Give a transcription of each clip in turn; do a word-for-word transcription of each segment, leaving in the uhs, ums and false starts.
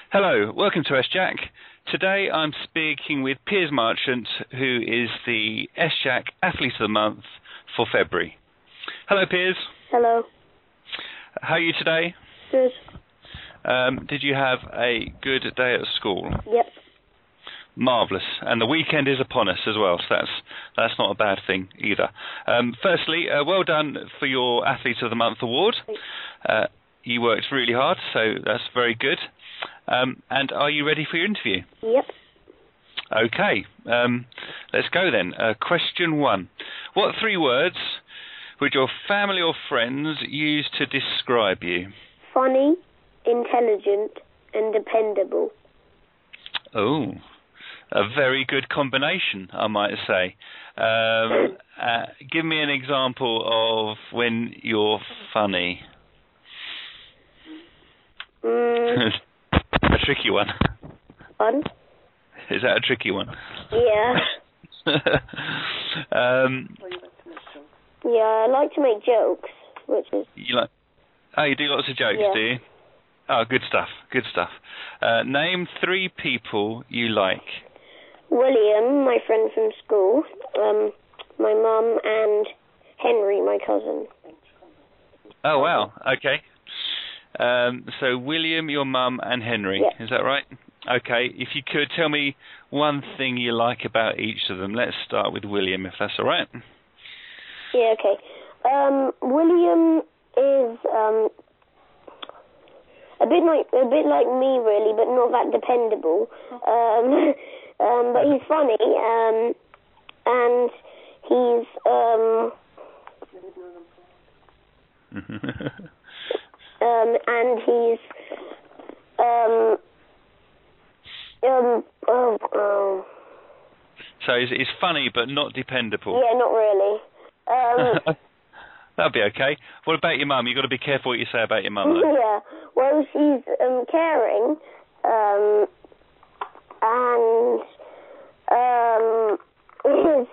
Hello, welcome to S-Jack. Today I'm speaking with Piers Marchant, who is the S-Jack Athlete of the Month for February. Hello, Piers. Hello. How are you today? Good. Um, did you have a good day at school? Yep. Marvellous. And the weekend is upon us as well, so that's that's not a bad thing either. Um, firstly, uh, well done for your Athlete of the Month award. Uh, you worked really hard, so that's very good. Um, and are you ready for your interview? Yep. Okay, um, let's go then. Uh, question one. What three words would your family or friends use to describe you? Funny, intelligent, and dependable. Oh, a very good combination, I might say. Um, uh, give me an example of when you're funny. Mm. A tricky one. Fun? Is that a tricky one? Yeah. um, yeah, I like to make jokes, which is... you like? Oh, you do lots of jokes, yeah. do you? Oh, good stuff, good stuff. Uh, name three people you like. William, my friend from school, um, my mum, and Henry, my cousin. Oh, wow, okay. Um, so William, your mum, and Henry, yeah. Is that right? Okay, if you could tell me one thing you like about each of them. Let's start with William, if that's all right. Yeah, okay. Um, William is um, a bit like a bit like me, really, but not that dependable. Um, um, but he's funny, um, and he's um, um, and he's um, um, oh, oh. So he's, he's funny but not dependable. Yeah, not really. Um, That'll be okay. What about your mum? You've got to be careful what you say about your mum, though. Yeah, well, she's um, caring, um, and um, is...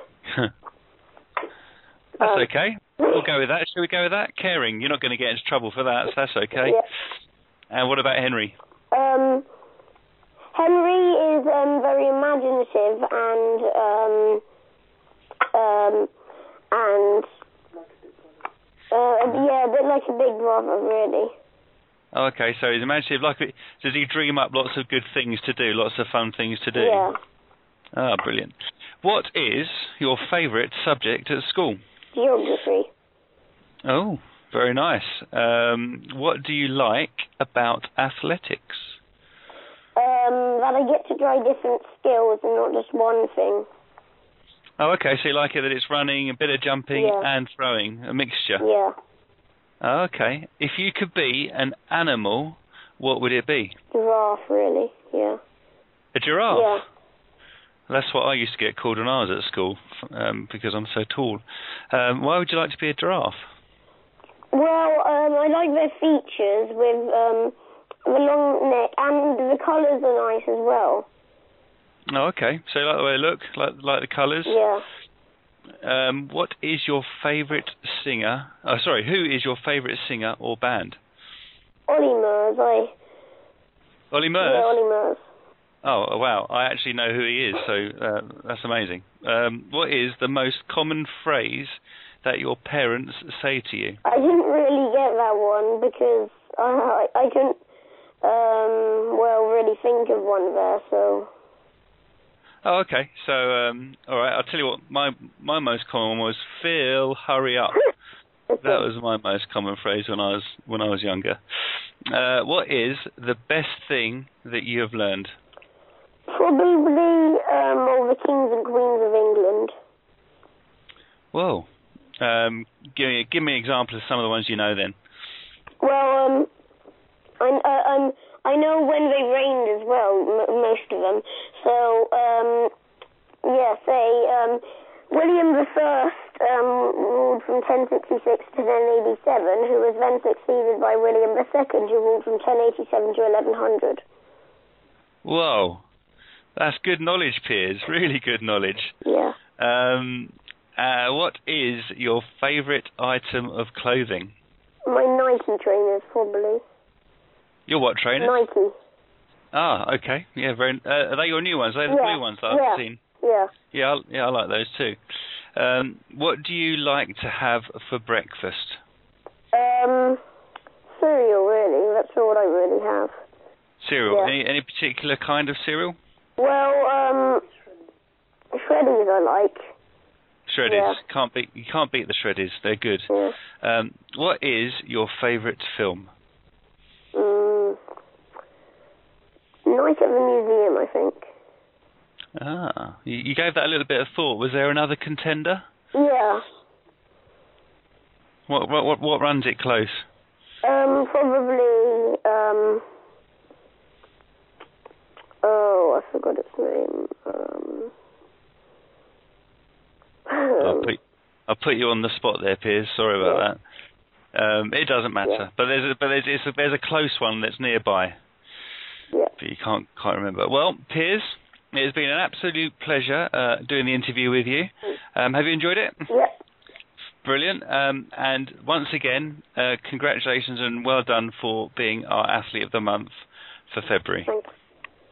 That's um, okay. We'll go with that. Shall we go with that? Caring. You're not going to get into trouble for that, so that's okay. Yeah. And what about Henry? Um, Henry is um, very imaginative and um, um, and uh, yeah, a bit like a big brother, really. Oh, okay, so he's imaginative. Like, does he dream up lots of good things to do, lots of fun things to do? Yeah. Ah, brilliant. What is your favourite subject at school? Geography. Oh, very nice. Um, what do you like about athletics? Um, that I get to try different skills and not just one thing. Oh, okay, so you like it that it's running, a bit of jumping, yeah. and throwing, a mixture? Yeah. Oh, okay. If you could be an animal, what would it be? Giraffe, really, yeah. A giraffe? Yeah. That's what I used to get called when I was at school, um, because I'm so tall. Um, why would you like to be a giraffe? Well, um, I like their features with um, the long neck, and the colours are nice as well. Oh, okay. So you like the way they look, like like the colours? Yeah. Um, what is your favourite singer? Oh, sorry, who is your favourite singer or band? Ollie Murs, I... Ollie Murs? Yeah, Ollie Murs. Oh, wow. I actually know who he is, so uh, that's amazing. Um, what is the most common phrase that your parents say to you? I didn't really get that one because I, I, I couldn't, um, well, really think of one there, so... Oh, okay. So, um, all right. I'll tell you what. My my most common one was "Phil, hurry up." That was my most common phrase when I was when I was younger. Uh, what is the best thing that you have learned? Probably um, all the kings and queens of England. Whoa. Um, give me give me an example of some of the ones you know. Then. Well, um, I uh, um. I know when they reigned as well, m- most of them. So, um, yeah, say, um, William the First um, ruled from ten sixty-six to ten eighty-seven, who was then succeeded by William the Second, who ruled from ten eighty-seven to eleven hundred. Whoa, that's good knowledge, Piers. Really good knowledge. Yeah. Um, uh, what is your favourite item of clothing? My Nike trainers, probably. Your what trainers? Nike. Ah, okay. Yeah, very. Uh, are they your new ones? Are they the Yeah. blue ones that I've Yeah. seen? Yeah. Yeah, I, yeah, I like those too. Um, what do you like to have for breakfast? Um, cereal, really. That's all I really have. Cereal. Yeah. Any any particular kind of cereal? Well, um, Shreddies I like. Shreddies. Yeah. Can't beat you can't beat the Shreddies. They're good. Yeah. Um, what is your favourite film? Mm, Night at the Museum, I think. Ah, you, you gave that a little bit of thought. Was there another contender? Yeah. What what what, what runs it close? Um, probably, um, oh, I forgot its name. Um, I'll put I'll put you on the spot there, Piers. Sorry about yeah. that. Um, it doesn't matter, Yeah. but there's a, but there's it's a, there's a close one that's nearby. Yeah. But you can't can't remember. Well, Piers, it has been an absolute pleasure uh, doing the interview with you. Um, have you enjoyed it? Yeah. Brilliant. Um, and once again, uh, congratulations and well done for being our Athlete of the Month for February. Thanks.